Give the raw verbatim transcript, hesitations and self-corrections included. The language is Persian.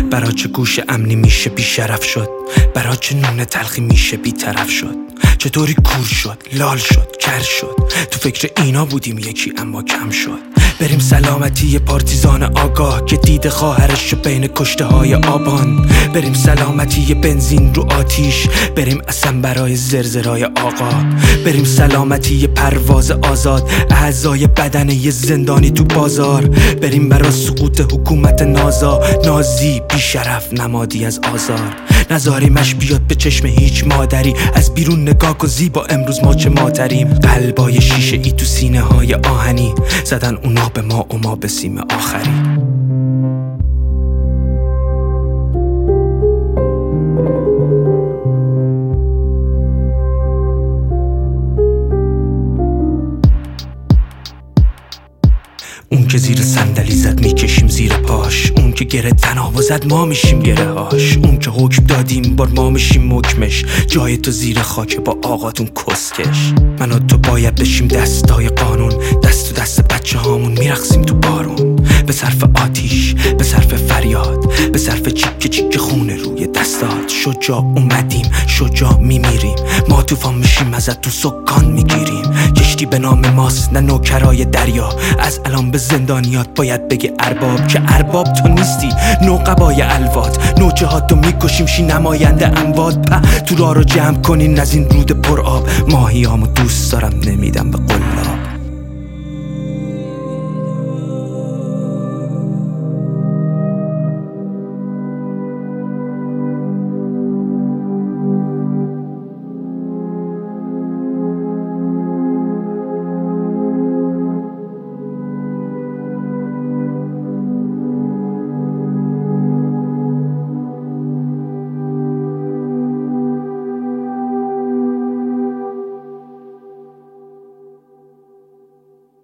برا چه گوش امنی میشه بیشرف شد، برا چه نون تلخی میشه بی‌طرف شد، چطوری کور شد، لال شد، کر شد، تو فکر اینا بودیم یکی اما کم شد. بریم سلامتی پارتیزان آگاه که دید خواهرش بین کشته های آبان، بریم سلامتی بنزین رو آتیش، بریم اصلا برای زرزرای آقا، بریم سلامتی پرواز آزاد اعضای بدن یه زندانی تو بازار، بریم برای سقوط حکومت نازا، نازی بیشرف نمادی از آزار، نذاریمش بیاد به چشم هیچ مادری، از بیرون نگاه کن زیبا امروز ما چه ماتریم، قلبای شیشه ای تو سینه های آهنی زدن اونا به ما و ما به سیم آخری. اون که زیر صندلی زد میکشیم زیر پاش، اون که گره تنابو زد ما میشیم گره هاش، اون که حکم دادیم بار ما میشیم مکمش، جای تو زیر خاک با آقاتون کسکش. من و تو باید بشیم دستای قانون، دست تو دست بچه هامون میرقصیم تو بارون، به صرف آتیش، به صرف فریاد، به صرف چیک چیک خونه روی دستات. شجاع اومدیم، شجاع میمیریم، ما طوفان میشیم ازت تو سکان میگیریم، کشتی به نام ماست نه نوکرای دریا، از الان به زندانیات باید بگه ارباب، که ارباب تو نیستی نوقبای الوات، نوچه ها تو میکشیم شی نماینده اموات، په تو راه رو جمع کنین از این رود پر آب، ماهیامو دوست دارم نمیدم به قلاب.